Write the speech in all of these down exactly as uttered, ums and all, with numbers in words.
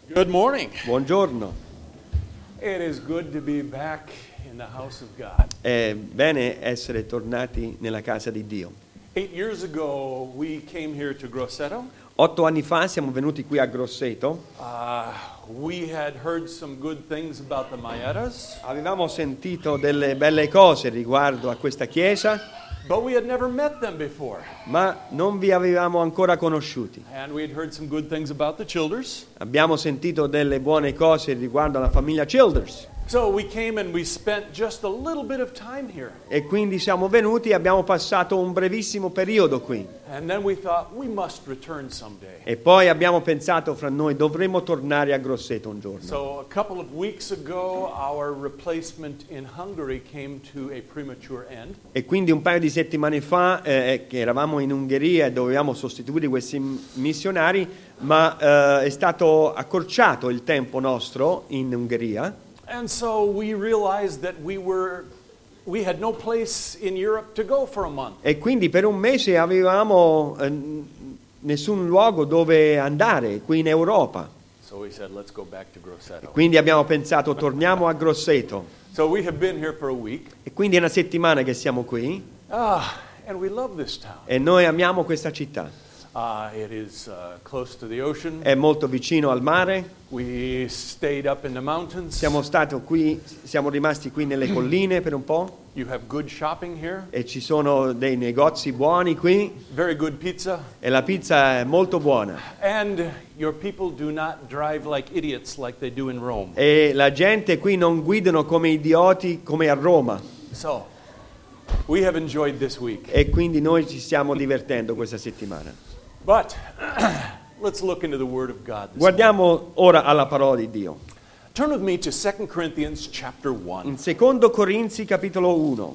Good morning. Buongiorno. It is good to be back in the house of God. È bene essere tornati nella casa di Dio. Eight years ago, we came here to Grosseto. Otto anni fa siamo venuti qui a Grosseto. Uh, we had heard some good things about the Maietas, Avevamo sentito delle belle cose riguardo a questa chiesa, but we had never met them before. ma non vi avevamo ancora conosciuti. And we had heard some good things about the Childers. Abbiamo sentito delle buone cose riguardo alla famiglia Childers. So we came and we spent just a little bit of time here. E quindi siamo venuti e abbiamo passato un brevissimo periodo qui. And then we thought we must return someday. E poi abbiamo pensato fra noi, dovremmo tornare a Grosseto un giorno. So a couple of weeks ago, our replacement in Hungary came to a premature end. E quindi un paio di settimane fa eh, che eravamo in Ungheria e dovevamo sostituire questi missionari, ma eh, è stato accorciato il tempo nostro in Ungheria. And so we realized that we were we had no place in Europe to go for a month. E quindi per un mese avevamo eh, nessun luogo dove andare qui in Europa. So we said, let's go back to Grosseto. Quindi abbiamo pensato, torniamo a Grosseto. So we have been here for a week. E quindi è una settimana che siamo qui Ah, and we love this town. e noi amiamo questa città. Uh, it is uh, close to the ocean. È molto vicino al mare. We stayed up in the mountains. Siamo stati qui, siamo rimasti qui nelle colline per un po'. You have good shopping here. E ci sono dei negozi buoni qui Very good pizza. e la pizza è molto buona And your people do not drive like idiots like they do in Rome. e la gente qui non guidano come idioti come a Roma, So, we have enjoyed this week. e quindi noi ci stiamo divertendo questa settimana. But let's look into the Word of God this morning. Guardiamo ora alla parola di Dio. Turn with me to Second Corinthians chapter one. In secondo Corinzi capitolo uno.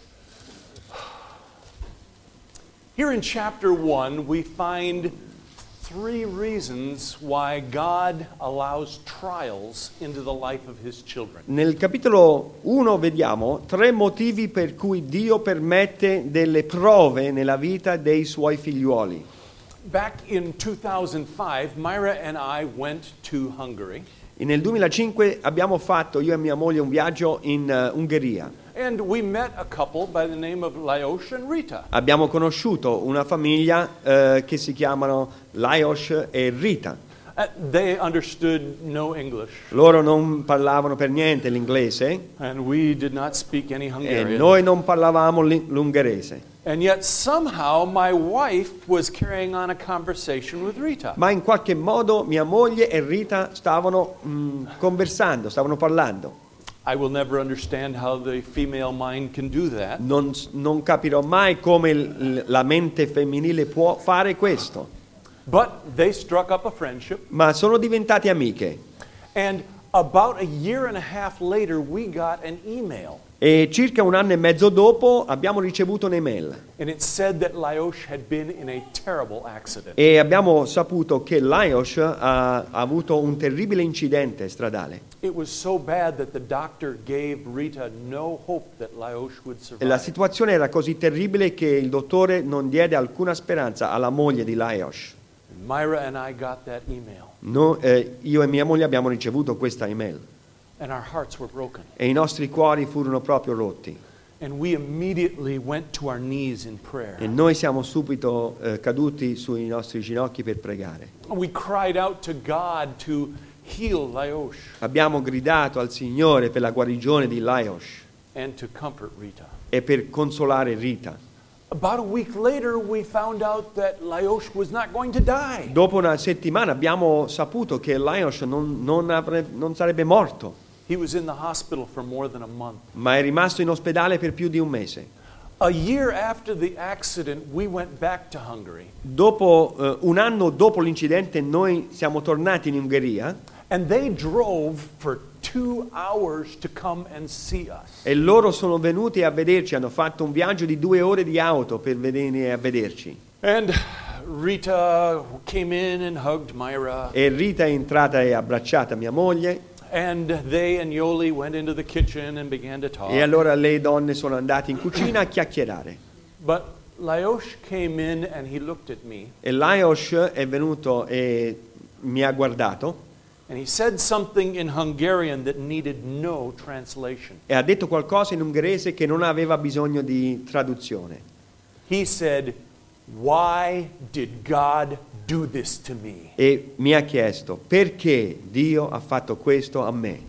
Here in chapter one, we find three reasons why God allows trials into the life of His children. Nel capitolo uno vediamo tre motivi per cui Dio permette delle prove nella vita dei suoi figliuoli. Back in two thousand five, Myra and I went to Hungary. E nel duemilacinque abbiamo fatto, io e mia moglie, un viaggio in uh, Ungheria. And we met a couple by the name of Lajos and Rita. Abbiamo conosciuto una famiglia eh, che si chiamano Lajos e Rita. Uh, they understood no English, Loro non parlavano per niente l'inglese and we did not speak any e Hungarian. noi non parlavamo l'in- l'ungherese. And yet somehow my wife was carrying on a conversation with Rita. Ma in qualche modo mia moglie e Rita stavano mm, conversando, stavano parlando. I will never understand how the female mind can do that. Non, non capirò mai come l- la mente femminile può fare questo. But they struck up a friendship, Ma sono diventate amiche. and about a year and a half later we got an email. E circa un anno e mezzo dopo abbiamo ricevuto un'email. And it said that Lajos had been in a terrible accident. E abbiamo saputo che Lajos ha, ha avuto un terribile incidente stradale. It was so bad that the doctor gave Rita no hope that Lajos would E la survive. situazione era così terribile che il dottore non diede alcuna speranza alla moglie di Lajos. Myra and I got that email, No, eh, io e mia moglie abbiamo ricevuto questa email and our hearts were broken. e i nostri cuori furono proprio rotti. And we immediately went to our knees in prayer. E noi siamo subito eh, caduti sui nostri ginocchi per pregare. We cried out to God to heal Lajos Abbiamo gridato al Signore per la guarigione di Lajos and to comfort Rita. e per consolare Rita. About a week later, we found out that Lajos was not going to die. Dopo una settimana abbiamo saputo che Lajos non, non, avre- non sarebbe morto, He was in the hospital for more than a month. ma è rimasto in ospedale per più di un mese. A year after the accident, we went back to Hungary. Dopo eh, un anno dopo l'incidente noi siamo tornati in Ungheria And they drove for two hours to come and see us. e loro sono venuti a vederci, hanno fatto un viaggio di due ore di auto per venire a vederci. And Rita came in and hugged Myra. E Rita è entrata e ha abbracciata mia moglie And they and Yoli went into the kitchen and began to talk. e allora le donne sono andate in cucina a chiacchierare. But Lajos came in and he looked at me E Lajos è venuto e mi ha guardato And he said something in Hungarian that needed no translation. E ha detto qualcosa in ungherese che non aveva bisogno di traduzione. He said, "Why did God do this to me?" E mi ha chiesto, perché Dio ha fatto questo a me?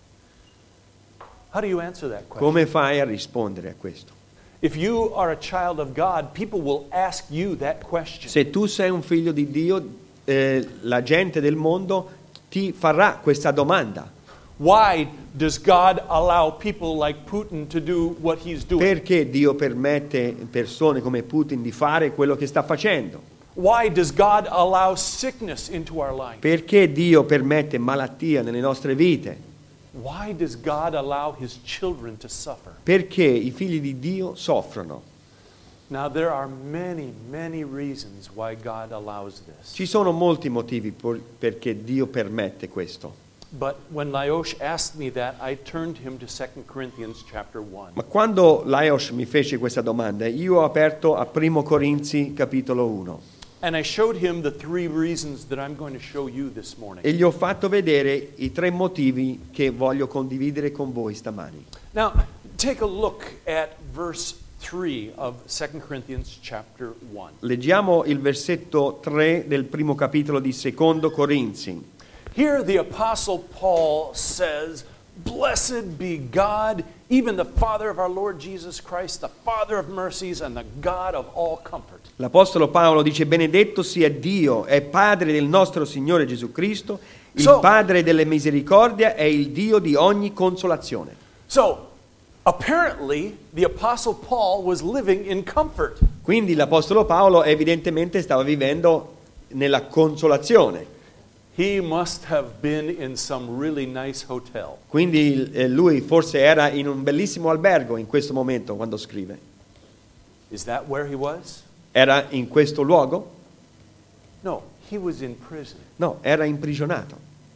How do you answer that question? Come fai a rispondere a questo? If you are a child of God, people will ask you that question. Se tu sei un figlio di Dio, eh, la gente del mondo ti farà questa domanda. Why does God allow people like Putin to do what he's doing? Perché Dio permette persone come Putin di fare quello che sta facendo? Why does God allow sickness into our life? Perché Dio permette malattia nelle nostre vite? Why does God allow his children to suffer? Perché i figli di Dio soffrono? Now there are many, many reasons why God allows this. Ci sono molti motivi por- perché Dio permette questo. But when Laios asked me that, I turned him to Second Corinthians chapter one. Ma quando Laios mi fece questa domanda, io ho aperto a Primo Corinzi capitolo uno And I showed him the three reasons that I'm going to show you this morning. e gli ho fatto vedere i tre motivi che voglio condividere con voi stamani. Now, take a look at verse three of Second Corinthians chapter one. Leggiamo il versetto tre del primo capitolo di Secondo Corinzi. Here the apostle Paul says, "Blessed be God, even the Father of our Lord Jesus Christ, the Father of mercies and the God of all comfort." L'apostolo Paolo dice: benedetto sia Dio, è Padre del nostro Signore Gesù Cristo, il So- Padre delle misericordie e il Dio di ogni consolazione. So, apparently the apostle Paul was living in comfort. Quindi l'apostolo Paolo evidentemente stava vivendo nella consolazione. He must have been in some really nice hotel. Quindi eh, lui forse era in un bellissimo albergo in questo momento quando scrive. Is that where he was? Era in questo luogo? No, he was in prison. No, era imprigionato.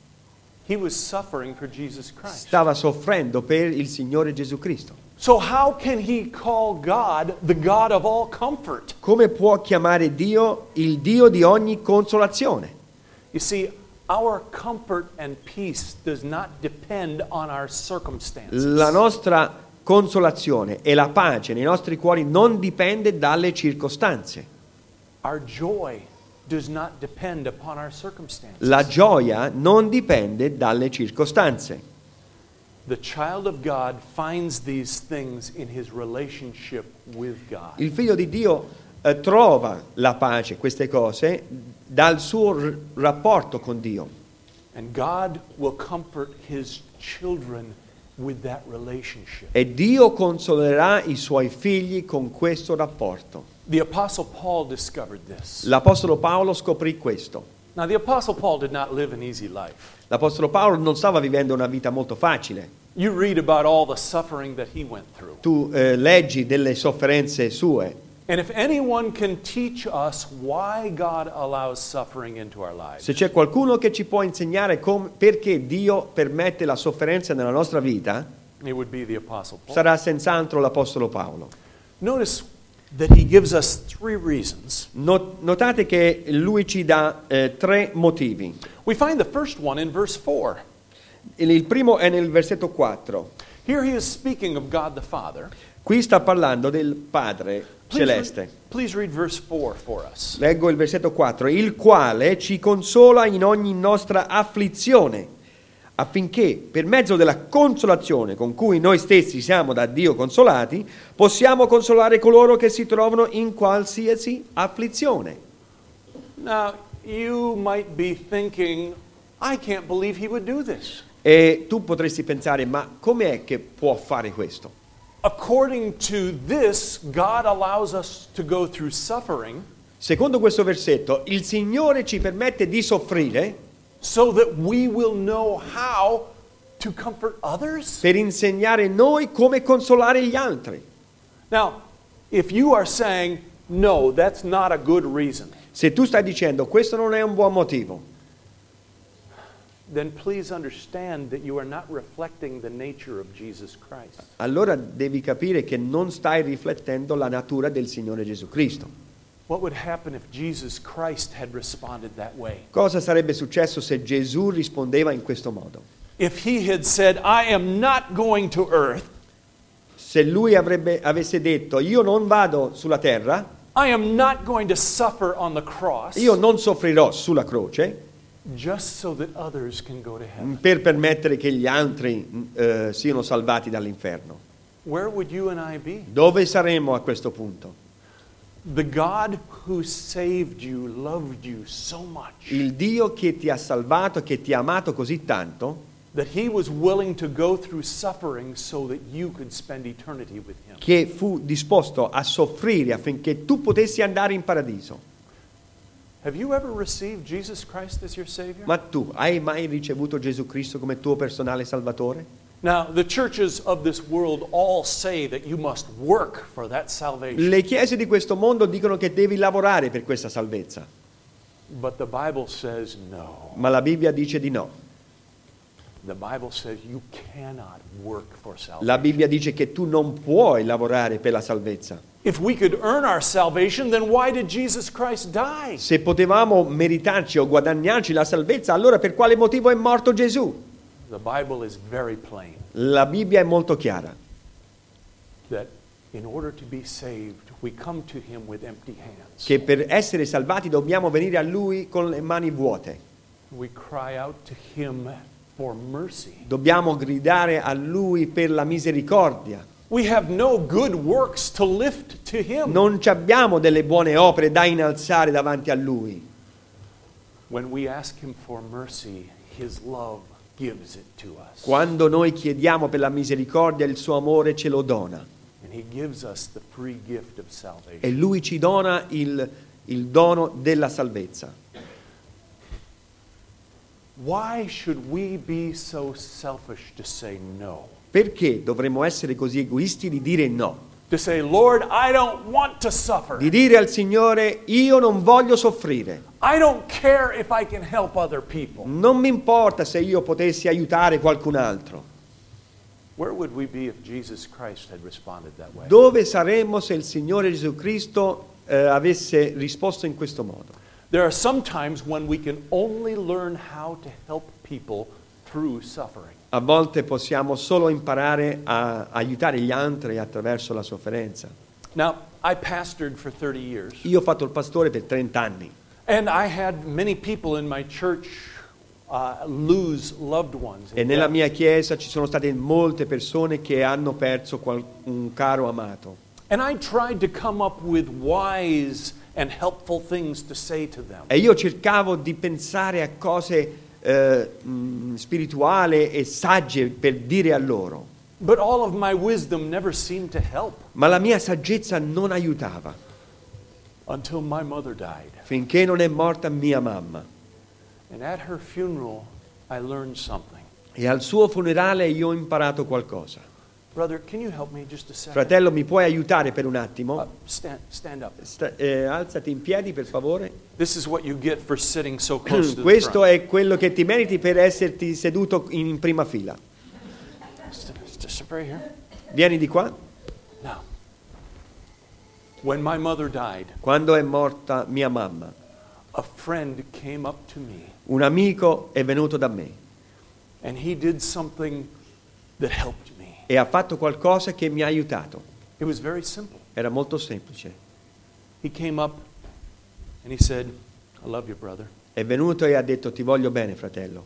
He was suffering for Jesus Christ. Stava soffrendo per il Signore Gesù Cristo. So how can he call God the God of all comfort? Come può chiamare Dio il Dio di ogni consolazione? You see, our comfort and peace does not depend on our circumstances. La nostra consolazione e la pace nei nostri cuori non dipende dalle circostanze. Our joy does not depend upon our circumstances. La gioia non dipende dalle circostanze. The child of God finds these things in his relationship with God. Il figlio di Dio eh, trova la pace, queste cose, dal suo r- rapporto con Dio. And God will comfort his children with that relationship. E Dio consolerà i suoi figli con questo rapporto. The apostle Paul discovered this. L'apostolo Paolo scoprì questo. Now the apostle Paul did not live an easy life. L'apostolo Paolo non stava vivendo una vita molto facile. You read about all the suffering that he went through. Tu eh, leggi delle sofferenze sue. And if anyone can teach us why God allows suffering into our lives, Se c'è qualcuno che ci può insegnare com- perché Dio permette la sofferenza nella nostra vita, it would be the apostle Paul. sarà senz'altro l'apostolo Paolo. Notice that he gives us three reasons. No- notate che lui ci dà eh, tre motivi. We find the first one in verse four. Il il primo è nel versetto quattro. Here he is speaking of God the Father. Qui sta parlando del Padre Please celeste. read, please read verse four for us. Leggo il versetto quattro. Il quale ci consola in ogni nostra afflizione, affinché per mezzo della consolazione con cui noi stessi siamo da Dio consolati, possiamo consolare coloro che si trovano in qualsiasi afflizione. Now, you might be thinking, I can't believe he would do this. E tu potresti pensare, ma com'è che può fare questo? According to this, God allows us to go through suffering Secondo questo versetto, il Signore ci permette di soffrire so that we will know how to comfort others. per insegnare noi come consolare gli altri. Now, if you are saying, no, that's not a good reason, Se tu stai dicendo questo non è un buon motivo, then please understand that you are not reflecting the nature of Jesus Christ. allora devi capire che non stai riflettendo la natura del Signore Gesù Cristo. What would happen if Jesus Christ had responded that way? Cosa sarebbe successo se Gesù rispondeva in questo modo? If he had said, I am not going to earth, Se lui avrebbe, avesse detto, io non vado sulla terra, I am not going to suffer on the cross, io non soffrirò sulla croce, just so that others can go to heaven, per permettere che gli altri eh, siano salvati dall'inferno. where would you and I be? Dove saremmo a questo punto? The God who saved you loved you so much Il Dio che ti ha salvato, che ti ha amato così tanto, that he was willing to go through suffering so that you could spend eternity with him. che fu disposto a soffrire affinché tu potessi andare in paradiso. Have you ever received Jesus Christ as your Savior? Ma tu hai mai ricevuto Gesù Cristo come tuo personale salvatore? Now, the churches of this world all say that you must work for that salvation. Le chiese di questo mondo dicono che devi lavorare per questa salvezza, But the Bible says no. ma la Bibbia dice di no. The Bible says you cannot work for salvation. La Bibbia dice che tu non puoi lavorare per la salvezza. If we could earn our salvation, then why did Jesus Christ die? Se potevamo meritarci o guadagnarci la salvezza, allora per quale motivo è morto Gesù? The Bible is very plain La Bibbia è molto chiara. that in order to be saved, we come to him with empty hands. Che per essere salvati dobbiamo venire a Lui con le mani vuote. We cry out to him for mercy. Dobbiamo gridare a Lui per la misericordia. We have no good works to lift to him. Non ci abbiamo delle buone opere da innalzare davanti a Lui. When we ask him for mercy, his love gives it to us. Quando noi chiediamo per la misericordia, il suo amore ce lo dona. And he gives us the free gift of salvation. E Lui ci dona il, il dono della salvezza. Why should we be so selfish to say no? Perché dovremmo essere così egoisti di dire no? To say, Lord, I don't want to suffer. Di dire al Signore, io non voglio soffrire. I don't care if I can help other people. Non mi importa se io potessi aiutare qualcun altro. Where would we be if Jesus Christ had responded that way? Dove saremmo se il Signore Gesù Cristo eh, avesse risposto in questo modo? There are some times when we can only learn how to help people through suffering. A volte possiamo solo imparare a aiutare gli altri attraverso la sofferenza. Now, I pastored for thirty years, Io ho fatto il pastore per trenta anni and I had many people in my church uh, lose loved ones. e nella mia chiesa ci sono state molte persone che hanno perso qual- un caro amato. And I tried to come up with wise and helpful things to say to them. E io cercavo di pensare a cose eh, mh, spirituali e sagge per dire a loro, But all of my wisdom never seemed to help ma la mia saggezza non aiutava until my mother died. finché non è morta mia mamma. And at her funeral, I learned something. E al suo funerale io ho imparato qualcosa. Brother, can you help me just a second? Fratello, mi puoi aiutare per un Uh, attimo? stand, stand up. Sta- eh, alzati in piedi, per favore. This is what you get for sitting so close to the Questo front. è quello che ti meriti per esserti seduto in prima fila. St- st- Step right here. Vieni di qua. Now, when my mother died, Quando è morta mia mamma, a friend came up to me un amico è venuto da me and he did something that helped me. e ha fatto qualcosa che mi ha aiutato. It was very simple. Era molto semplice. He came up and he said, I love you, brother. È venuto e ha detto: ti voglio bene, fratello.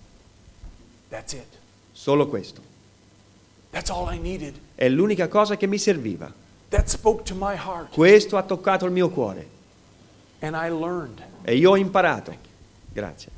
That's it. Solo questo. That's all I needed. È l'unica cosa che mi serviva. That spoke to my heart. Questo ha toccato il mio cuore. And I learned. E io ho imparato. Grazie.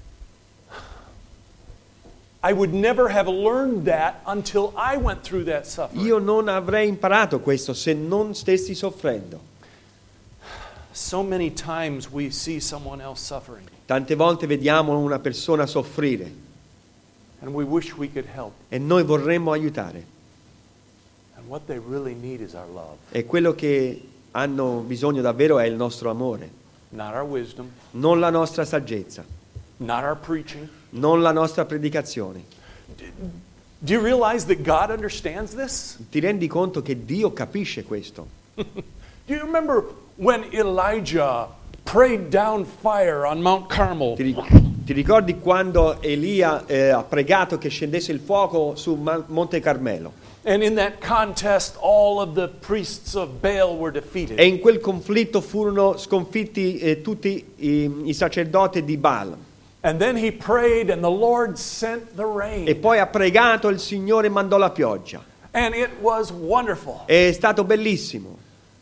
I would never have learned that until I went through that suffering. Io non avrei imparato questo se non stessi soffrendo. So many times we see someone else suffering Tante volte vediamo una persona soffrire and we wish we could help. e noi vorremmo aiutare. And what they really need is our love. E quello che hanno bisogno davvero è il nostro amore, Not our wisdom, non la nostra saggezza, not our preaching. non la nostra predicazione. Do you realize that God understands this? Ti rendi conto che Dio capisce questo? Do you remember when Elijah prayed down fire on Mount Carmel? Ti, ri- ti ricordi quando Elia eh, ha pregato che scendesse il fuoco su Ma- Monte Carmelo? And in that contest, all of the priests of Baal were defeated. E in quel conflitto furono sconfitti eh, tutti i, i sacerdoti di Baal. And then he prayed and the Lord sent the rain. E poi ha pregato, il Signore mandò la pioggia. And it was wonderful. È stato bellissimo.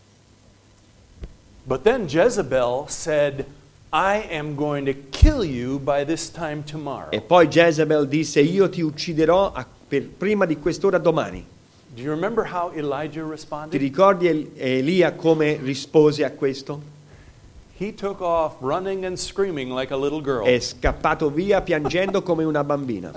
But then Jezebel said, I am going to kill you by this time tomorrow. E poi Jezebel disse, io ti ucciderò a, per, prima di quest'ora domani. Do you remember how Elijah Ti responded? ricordi El- Elia come rispose a questo? He took off running and screaming like a little girl. È scappato via piangendo come una bambina.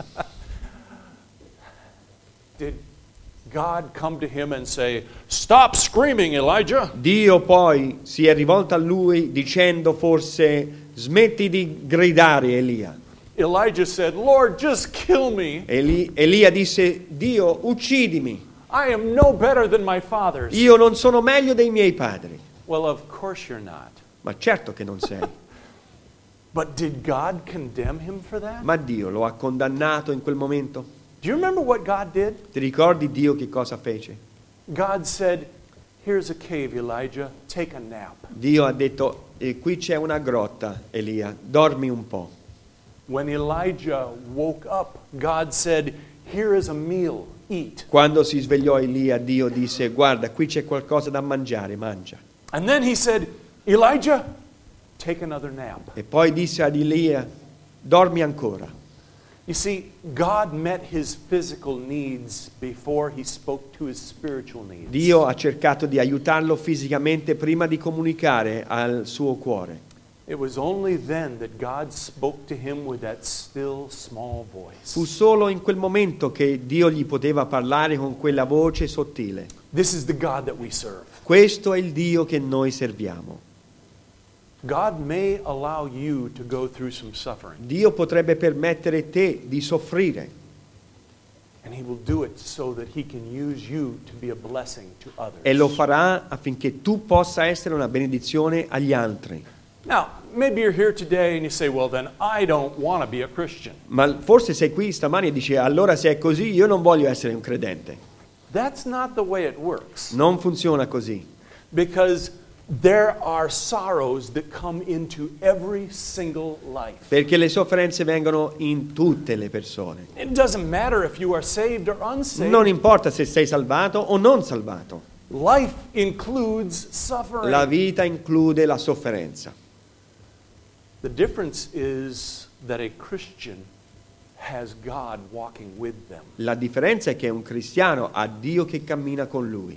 Did God come to him and say, stop screaming, Elijah? Dio poi si è rivolto a lui dicendo forse smetti di gridare, Elia. Elijah said, Lord, just kill me. Eli- Elia disse, Dio uccidimi, I am no better than my fathers. io non sono meglio dei miei padri. Well, of course you're not. Ma certo che non sei. But did God condemn him for that? Ma Dio lo ha condannato in quel momento? Do you remember what God did? Ti ricordi Dio che cosa fece? God said, here's a cave, Elijah, take a nap. Dio ha detto, eh, qui c'è una grotta, Elia, dormi un po'. When Elijah woke up, God said, here is a meal, eat. Quando si svegliò Elia, Dio disse, guarda, qui c'è qualcosa da mangiare, mangia. And then he said, Elijah, take another nap. E poi disse ad Elia, dormi ancora. You see, God met his physical needs before he spoke to his spiritual needs. Dio ha cercato di aiutarlo fisicamente prima di comunicare al suo cuore. It was only then that God spoke to him with that still small voice. Fu solo in quel momento che Dio gli poteva parlare con quella voce sottile. This is the God that we serve. Questo è il Dio che noi serviamo. God may allow you to go through some suffering, Dio potrebbe permettere te di soffrire and he will do it so that he can use you to be a blessing to others. e lo farà affinché tu possa essere una benedizione agli altri. Now, maybe you're here today and you say, well, then I don't want to be a Christian. Ma forse sei qui stamani e dici, allora se è così io non voglio essere un credente. That's not the way it works. Non funziona così. Because there are sorrows that come into every single life. Perché le sofferenze vengono in tutte le persone. It doesn't matter if you are saved or unsaved. Non importa se sei salvato o non salvato. Life includes suffering. La vita include la sofferenza. The difference is that a Christian has God walking with them. La differenza è che un cristiano ha Dio che cammina con lui.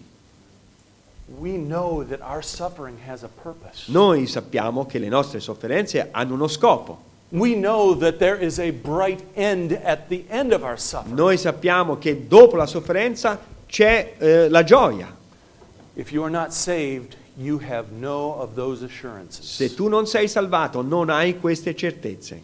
We know that our suffering has a purpose. Noi sappiamo che le nostre sofferenze hanno uno scopo. We know that there is a bright end at the end of our suffering. Noi sappiamo che dopo la sofferenza c'è eh, la gioia. If you are not saved, you have no of those assurances. Se tu non sei salvato, non hai queste certezze.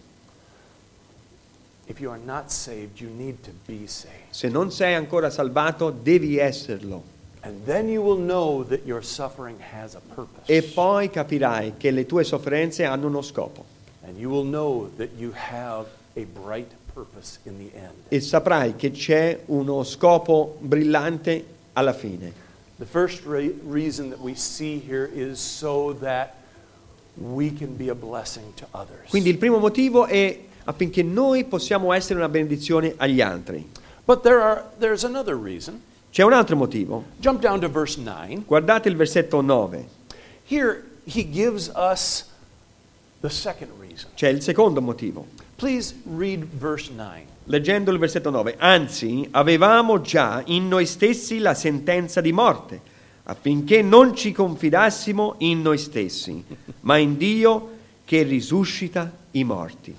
If you are not saved, you need to be saved. Se non sei ancora salvato, devi esserlo. And then you will know that your suffering has a purpose. E poi capirai che le tue sofferenze hanno uno scopo. And you will know that you have a bright purpose in the end. E saprai che c'è uno scopo brillante alla fine. The first re- reason that we see here is so that we can be a blessing to others. Quindi il primo motivo è affinché noi possiamo essere una benedizione agli altri. But there are there's another reason. C'è un altro motivo. Jump down to verse nine. Guardate il versetto nove. Here he gives us the second reason. C'è il secondo motivo. Please read verse nine. Leggendo il versetto nove. Anzi, avevamo già in noi stessi la sentenza di morte, affinché non ci confidassimo in noi stessi, ma in Dio che risuscita i morti.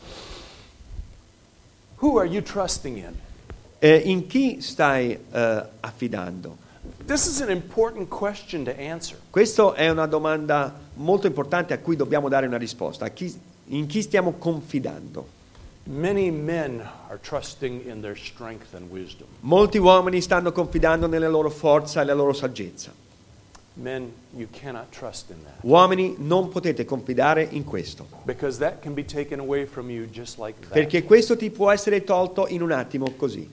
Who are you trusting in? Eh, in chi stai eh, affidando? This is an important question to answer. Questa è una domanda molto importante a cui dobbiamo dare una risposta. A chi, in chi stiamo confidando? Many men are trusting in their strength and wisdom. Molti uomini stanno confidando nella loro forza e nella loro saggezza. Men, you cannot trust in that. Uomini, non potete confidare in questo, Because that can be taken away from you just like that. perché questo ti può essere tolto in un attimo così.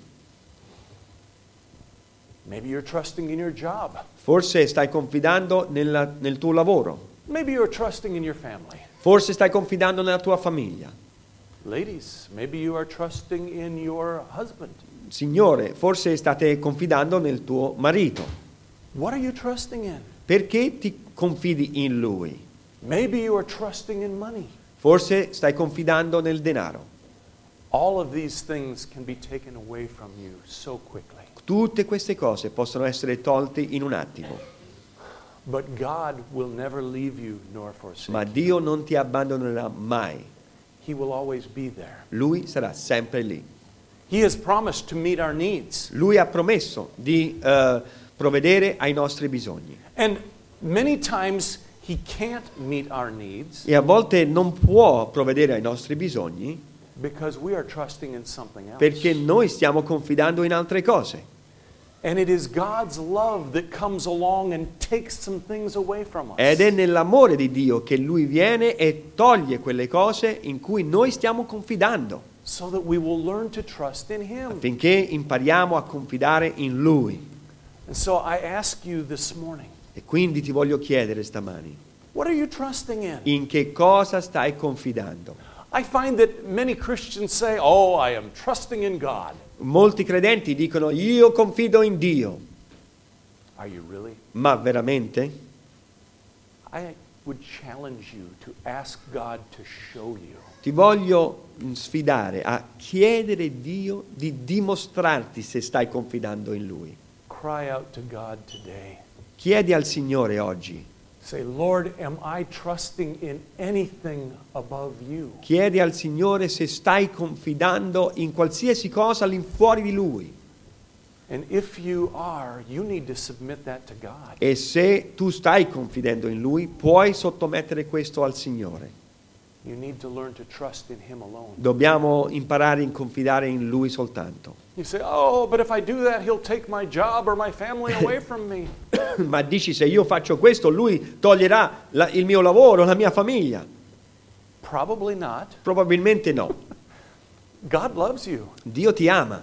Maybe you're trusting in your job. Forse stai confidando nella- nel tuo lavoro, Maybe you're trusting in your family. forse stai confidando nella tua famiglia. Ladies, maybe you are trusting in your husband. Signore, forse state confidando nel tuo marito. What are you trusting in? Perché ti confidi in lui? Maybe you are trusting in money. Forse stai confidando nel denaro. All of these things can be taken away from you so quickly. Tutte queste cose possono essere tolte in un attimo, But God will never leave you nor forsake ma you. Dio non ti abbandonerà mai. He will always be there. Lui sarà sempre lì. He has promised to meet our needs. Lui ha promesso di eh, provvedere ai nostri bisogni. And many times He can't meet our needs E a volte non può provvedere ai nostri bisogni because we are trusting in something else. perché noi stiamo confidando in altre cose. And it is God's love that comes along and takes some things away from us. Ed è nell'amore di Dio che Lui viene e toglie quelle cose in cui noi stiamo confidando, So that we will learn to trust in Him. affinché impariamo a confidare in Lui. And so I ask you this morning, E quindi ti voglio chiedere stamani, what are you trusting in? in che cosa stai confidando? I find that many Christians say, oh, I am trusting in God. Molti credenti dicono io confido in Dio, Are you really? ma veramente? I would challenge you to ask God to show you. Ti voglio sfidare a chiedere a Dio di dimostrarti se stai confidando in Lui. Cry out to God today. Chiedi al Signore oggi, Say, Lord, am I trusting in anything above you? chiedi al Signore se stai confidando in qualsiasi cosa all'infuori di Lui. And if you are, you need to submit that to God. E se tu stai confidando in Lui, puoi sottomettere questo al Signore. You need to learn to trust in Him alone. Dobbiamo imparare a confidare in Lui soltanto. You say, oh, but if I do that, He'll take my job or my family away from me. Ma dici, se io faccio questo, Lui toglierà la- il mio lavoro, la mia famiglia? Probably not. Probabilmente no. God loves you. Dio ti ama,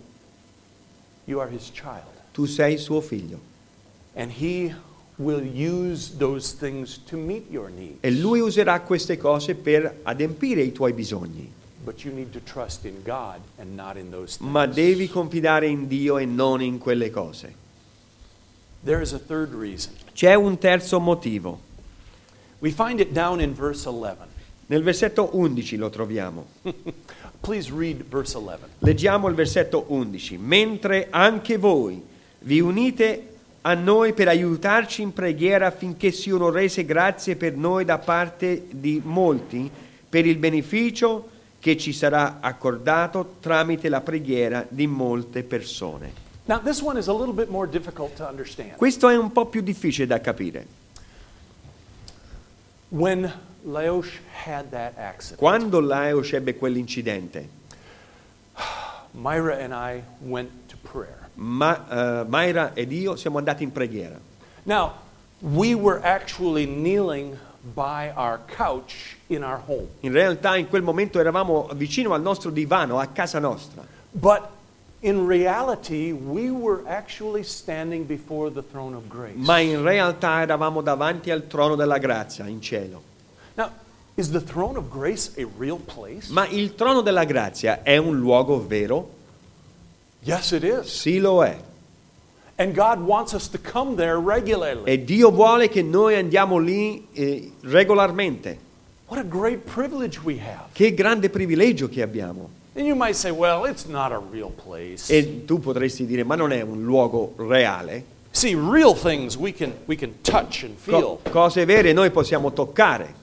You are His child. tu sei suo figlio. And He will use those things to meet your needs. E Lui userà queste cose per adempiere i tuoi bisogni. But you need to trust in God and not in those things. Ma devi confidare in Dio e non in quelle cose. There is a third reason. C'è un terzo motivo. We find it down in verse eleven. Nel versetto undici lo troviamo. Please read verse eleven. Leggiamo il versetto undici. Mentre anche voi vi unite a noi per aiutarci in preghiera affinché siano rese grazie per noi da parte di molti per il beneficio che ci sarà accordato tramite la preghiera di molte persone. Now, this one is a little bit more difficult to understand. Questo è un po' più difficile da capire. When Laosh had that accident, Quando Laosh ebbe quell'incidente, Myra and I went to prayer. Ma, uh, Mayra ed io siamo andati in preghiera. Now, we were actually kneeling by our couch in our home. In realtà in quel momento eravamo vicino al nostro divano, a casa nostra. But in reality, we were actually standing before the throne of grace. Ma in realtà eravamo davanti al trono della grazia in cielo. Now, is the throne of grace a real place? Ma il trono della grazia è un luogo vero? Yes, it is. Sì, lo è. And God wants us to come there regularly. E Dio vuole che noi andiamo lì eh, regolarmente. What a great privilege we have. Che grande privilegio che abbiamo. And you might say, well, it's not a real place. E tu potresti dire, ma non è un luogo reale? See, real things we can we can touch and feel. Co- cose vere noi possiamo toccare.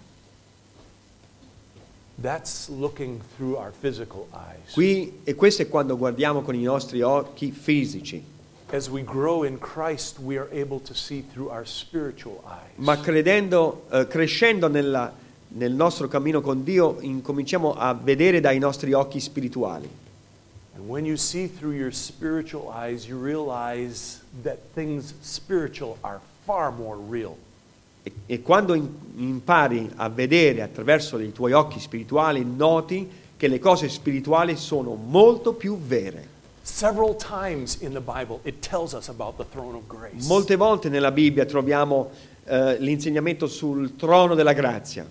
That's looking through our physical eyes. Qui, e questo è quando guardiamo con i nostri occhi fisici. As we grow in Christ, we are able to see through our spiritual eyes. Ma credendo, eh, crescendo nella, nel nostro cammino con Dio, incominciamo a vedere dai nostri occhi spirituali. And when you see through your spiritual eyes, you realize that things spiritual are far more real. E, e quando in- impari a vedere attraverso i tuoi occhi spirituali, noti che le cose spirituali sono molto più vere. Several times in the Bible it tells us about the throne of grace. Molte volte nella Bibbia troviamo eh, l'insegnamento sul trono della grazia.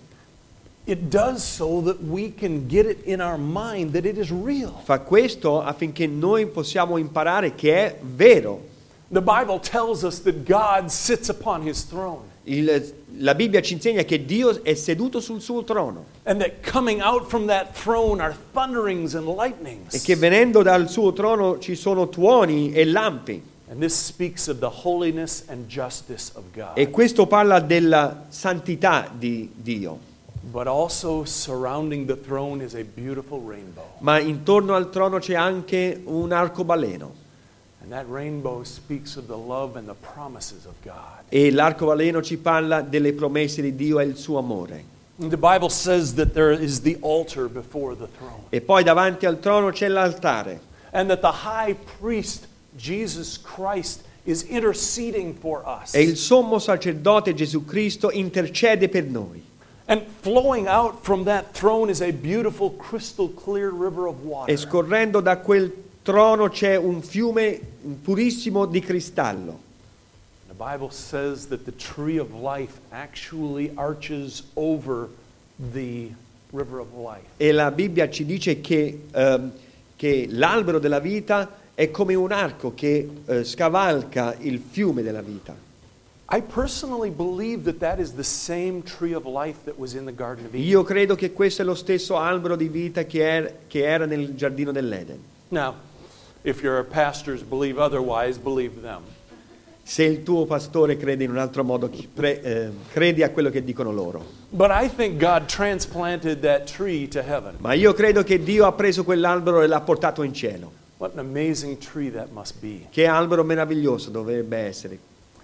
It does so that we can get it in our mind that it is real. Fa questo affinché noi possiamo imparare che è vero. The Bible tells us that God sits upon his throne Il- la Bibbia ci insegna che Dio è seduto sul suo trono and that coming out from that throne are thunderings and lightnings. e che venendo dal suo trono ci sono tuoni e lampi. And this speaks of the holiness and justice of God. E questo parla della santità di Dio. But also surrounding the throne is a beautiful rainbow. Ma intorno al trono c'è anche un arcobaleno. And that rainbow speaks of the love and the promises of God. E l'arcobaleno ci parla delle promesse di Dio e il suo amore. And the Bible says that there is the altar before the throne. E poi davanti al trono c'è l'altare. And that the high priest, Jesus Christ, is interceding for us. E il sommo sacerdote Gesù Cristo intercede per noi. And flowing out from that throne is a beautiful crystal clear river of water. E scorrendo da quel trono c'è un fiume purissimo di cristallo. The Bible says that the tree of life actually arches over the river of life. E la Bibbia ci dice che, ehm, che l'albero della vita è come un arco che eh, scavalca il fiume della vita. I personally believe that that is the same tree of life that was in the Garden of Eden. Io credo che questo è lo stesso albero di vita che er- che era nel giardino dell'Eden. Now, if your pastors believe otherwise, believe them. Se il tuo pastore crede in un altro modo, chi- pre- eh, credi a quello che dicono loro. But I think God transplanted that tree to heaven. Ma io credo che Dio ha preso quell'albero e l'ha portato in cielo. What an amazing tree that must be. Che albero meraviglioso dovrebbe essere.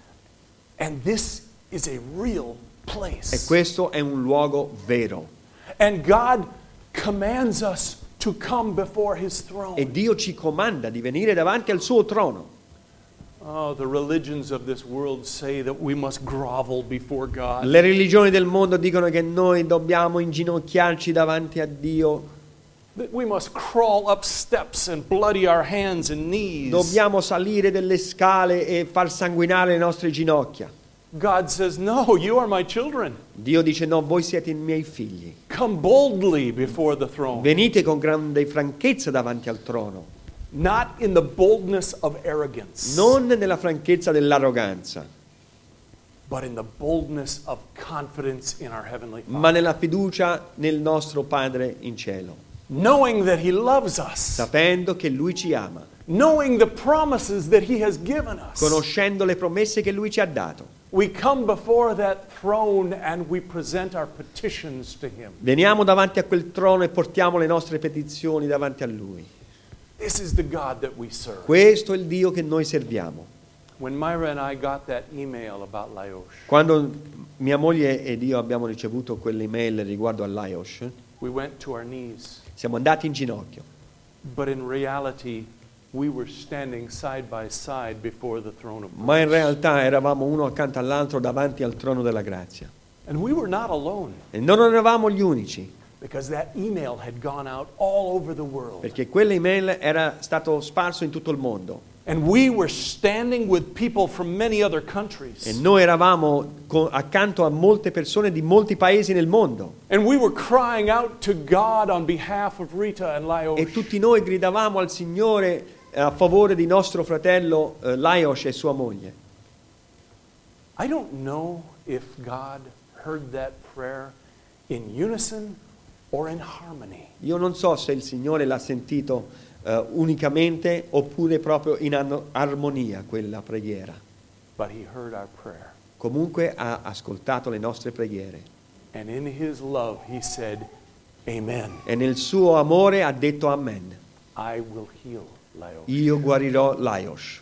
And this is a real E place. questo è un luogo vero. And God commands us to come before his E throne. Dio ci comanda di venire davanti al suo trono. Oh, the religions of this world say that we must grovel before God. Le religioni del mondo dicono che noi dobbiamo inginocchiarci davanti a Dio. That we must crawl up steps and bloody our hands and knees. Dobbiamo salire delle scale e far sanguinare le nostre ginocchia. God says, no, you are my children. Dio dice no, voi siete i miei figli. Come boldly before the throne. Venite con grande franchezza davanti al trono. Not in the boldness of arrogance, Non nella franchezza dell'arroganza, but in the boldness of confidence in our Heavenly Father. ma nella fiducia nel nostro Padre in cielo, Knowing that He loves us. sapendo che Lui ci ama, Knowing the promises that He has given us. conoscendo le promesse che Lui ci ha dato. We come before that throne and we present our petitions to Him. Veniamo davanti a quel trono e portiamo le nostre petizioni davanti a Lui. This is the God that we serve. Questo è il Dio che noi serviamo. When Myra and I got that email about Laosh, Quando mia moglie ed io abbiamo ricevuto quell'email riguardo a Laosh, we went to our knees. siamo andati in ginocchio, But in reality, we were standing side by side before the throne of ma in grace. realtà eravamo uno accanto all'altro davanti al trono della grazia. And we were not alone, E non eravamo gli unici, because that email had gone out all over the world. perché quell'email era stato sparso in tutto il mondo. And we were standing with people from many other countries. E noi eravamo co- accanto a molte persone di molti paesi nel mondo. And we were crying out to God on behalf of Rita and E Laosh. tutti noi gridavamo al Signore eh, a favore di nostro fratello eh, Laosh e sua moglie. I don't know if God heard that prayer in unison or in harmony. Io non so se il Signore l'ha sentito eh, unicamente oppure proprio in an- armonia quella preghiera. But He heard our prayer. Comunque ha ascoltato le nostre preghiere And in His love, He said, Amen. e nel suo amore ha detto amen. I will heal Laosh. Io guarirò Laosh.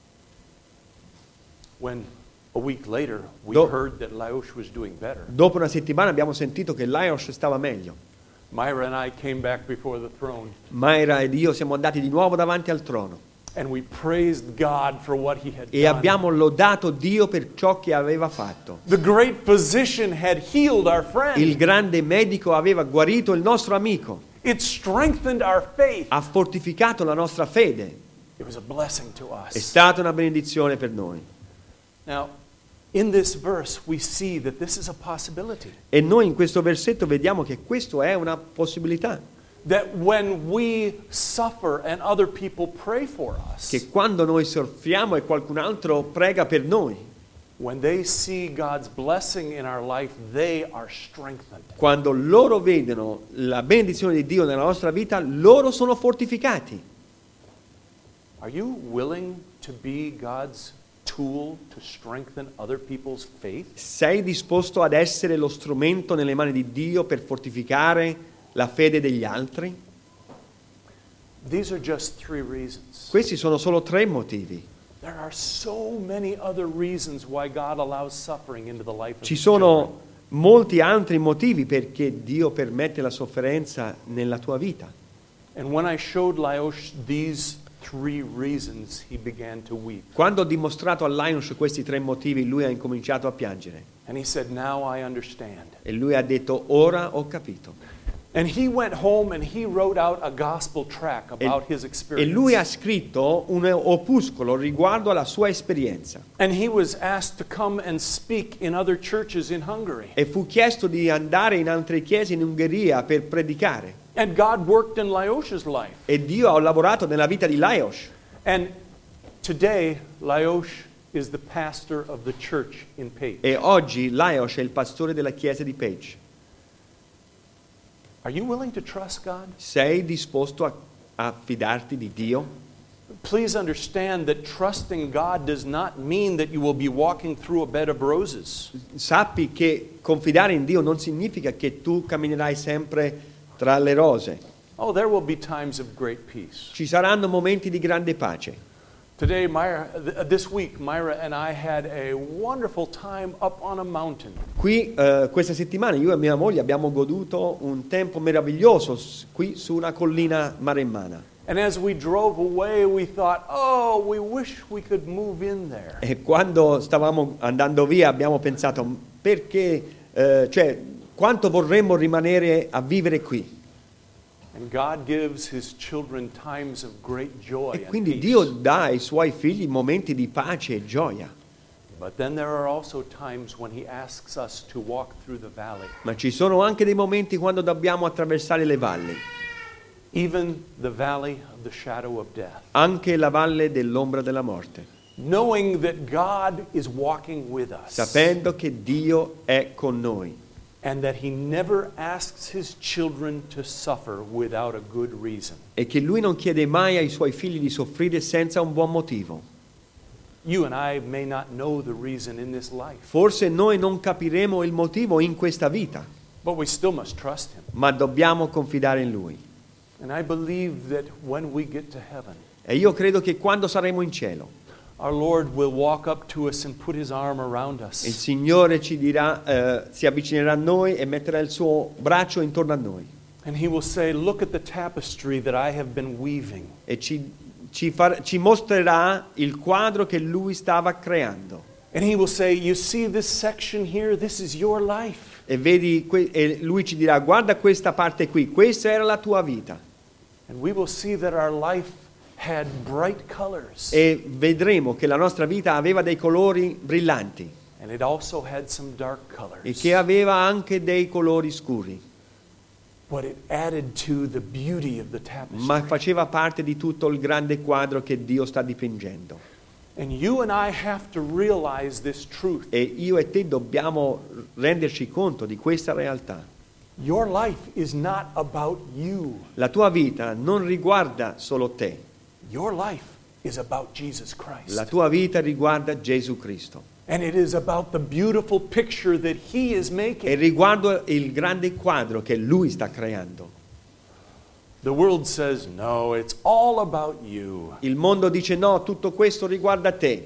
When a week later we Do- heard that Laosh was doing better, Dopo una settimana abbiamo sentito che Laosh stava meglio. Myra and I came back before the throne Mayra ed io siamo andati di nuovo davanti al trono And we praised God for what he had e done. abbiamo lodato Dio per ciò che aveva fatto. The great physician had healed our friend. Il grande medico aveva guarito il nostro amico, It strengthened our faith. ha fortificato la nostra fede, It was a blessing to è us. stata una benedizione per noi. Now, in this verse, we see that this is a possibility. E noi in questo versetto vediamo che questo è una possibilità, That when we suffer and other people pray for us, che quando noi soffriamo e qualcun altro prega per noi, when they see God's blessing in our life, they are strengthened. quando loro vedono la benedizione di Dio nella nostra vita, loro sono fortificati. Are you willing to be God's tool to strengthen other people's faith? Sei disposto ad essere lo strumento nelle mani di Dio per fortificare la fede degli altri? These are just three reasons. Questi sono solo tre motivi. There are so many other reasons why God allows suffering into the life of Ci His children. sono molti altri motivi perché Dio permette la sofferenza nella tua vita. And when I showed Laosh these three reasons, he began to weep. Quando ho dimostrato a Laios questi tre motivi, lui ha incominciato a piangere. And he said, "Now I understand." E lui ha detto, ora ho capito. And he went home and he wrote out a gospel tract about his E experience. lui ha scritto un opuscolo riguardo alla sua esperienza. And he was asked to come and speak in other churches in Hungary. E fu chiesto di andare in altre chiese in Ungheria per predicare. And God worked in Laosh's life. E Dio ha lavorato nella vita di Laios. And today, Laosh is the pastor of the church in Page. E oggi Laios è il pastore della chiesa di Page. Are you willing to trust God? Sei disposto a, a fidarti di Dio? Please understand that trusting God does not mean that you will be walking through a bed of roses. Sappi che confidare in Dio non significa che tu camminerai sempre tra le rose. Oh, there will be times of great peace. Ci saranno momenti di grande pace. Today, Myra, th- this week, Myra and I had a wonderful time up on a mountain. Qui eh, questa settimana io e mia moglie abbiamo goduto un tempo meraviglioso s- qui su una collina maremmana. And as we drove away, we thought, oh, we wish we could move in there. E quando stavamo andando via abbiamo pensato perché, eh, cioè, quanto vorremmo rimanere a vivere qui. And God gives His children times of great joy E and quindi peace. Dio dà ai suoi figli momenti di pace e gioia. But then there are also times when He asks us to walk through the valley. Ma ci sono anche dei momenti quando dobbiamo attraversare le valli, Even the valley of the shadow of death. anche la valle dell'ombra della morte, Knowing that God is walking with us. sapendo che Dio è con noi And that He never asks His children to suffer without a good reason. e che Lui non chiede mai ai suoi figli di soffrire senza un buon motivo. You and I may not know the reason in this life, Forse noi non capiremo il motivo in questa vita, but we still must trust Him. ma dobbiamo confidare in Lui. And I believe that when we get to heaven, E io credo che quando saremo in cielo, our Lord will walk up to us and put His arm around il us. Signore ci dirà, eh, si avvicinerà a noi e metterà il suo braccio intorno a noi And He will say, look at the tapestry that I have been weaving. e ci, ci, far- ci mostrerà il quadro che Lui stava creando. And He will say, you see this section here? This is your life. E, vedi, que- e Lui ci dirà, guarda questa parte qui, questa era la tua vita. And we will see that our life had bright colors. E vedremo che la nostra vita aveva dei colori brillanti And it also had some dark e colors. che aveva anche dei colori scuri, But it added to the beauty of the tapestry. ma faceva parte di tutto il grande quadro che Dio sta dipingendo. And you and I have to realize this truth. E io e te dobbiamo renderci conto di questa realtà. Your life is not about you. La tua vita non riguarda solo te, Your life is about Jesus Christ. la tua vita riguarda Gesù Cristo And it is about the beautiful picture that He is e making. riguarda il grande quadro che Lui sta creando. The world says, no, it's all about you. Il mondo dice no, tutto questo riguarda te.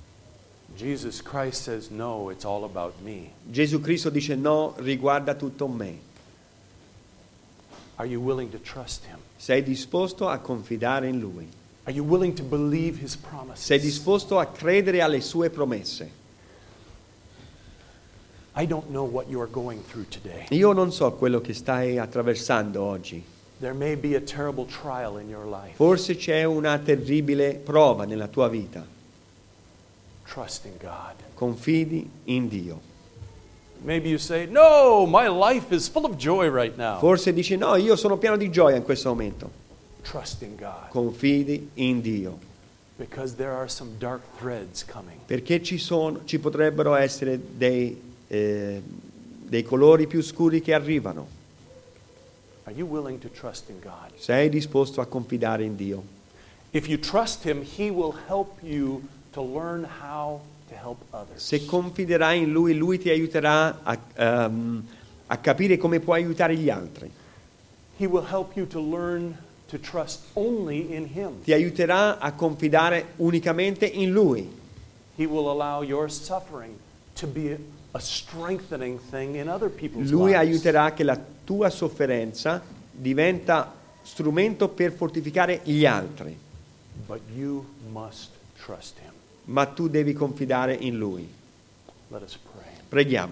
Jesus Christ says, no, it's all about me. Gesù Cristo dice no, riguarda tutto me. Are you willing to trust Him? Sei disposto a confidare in Lui? Are you willing to believe his promises? Sei disposto a credere alle sue promesse? I don't know what you are going through today. Io non so quello che stai attraversando oggi. There may be a terrible trial in your life. Forse c'è una terribile prova nella tua vita. Trust in God. Confidi in Dio. Maybe you say, no, my life is full of joy right now. Forse dici, no, io sono pieno di gioia in questo momento. Trust in God. Confidi in Dio. Because there are some dark threads coming. Perché ci sono, ci potrebbero essere dei, eh, dei colori più scuri che arrivano. Are you willing to trust in God? Sei disposto a confidare in Dio? If you trust him, he will help you to learn how to help others. Se confiderai in Lui, Lui ti aiuterà a, ehm, a capire come puoi aiutare gli altri. He will help you to learn to trust only in him. Ti aiuterà a confidare unicamente in Lui. He will allow your suffering to be a strengthening thing in other people's Lui lives. aiuterà che la tua sofferenza diventa strumento per fortificare gli altri. But you must trust him. Ma tu devi confidare in Lui. Let us pray. Preghiamo.